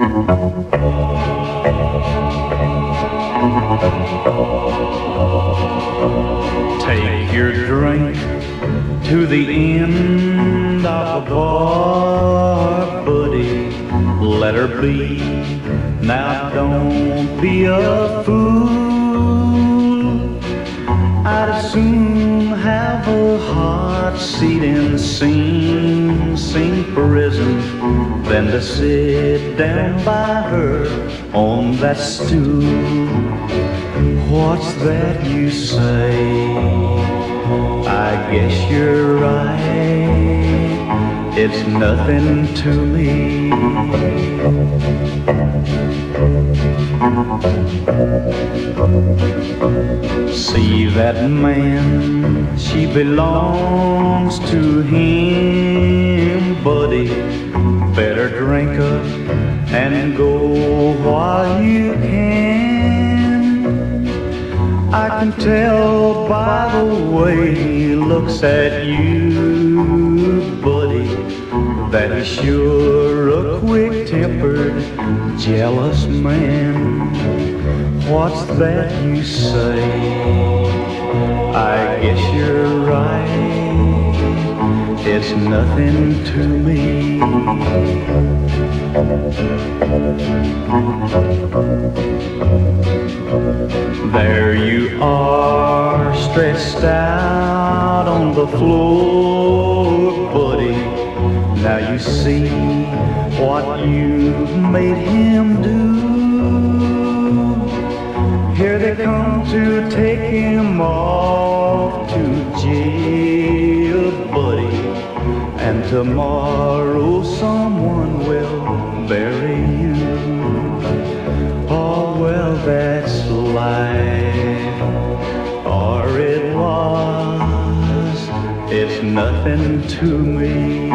Take your drink to the end of the bar, buddy, let her be. Now don't be a fool. I'd as soon have a hot seat in Sing prison than to sit down by her on that stool. What's that you say? I guess you're right. It's nothing to me. See that man, she belongs to him, buddy. Better drink up and go while you can. I can tell by the way he looks at you, buddy, that he's sure a quick-tempered, jealous man. What's that you say? I guess you're right. It's nothing to me. There you are, stretched out on the floor, buddy. Now you see what you've made him do. Here they come to take him off to jail, buddy. And tomorrow someone will bury you. Oh, well, that's life, or it was. It's nothing to me.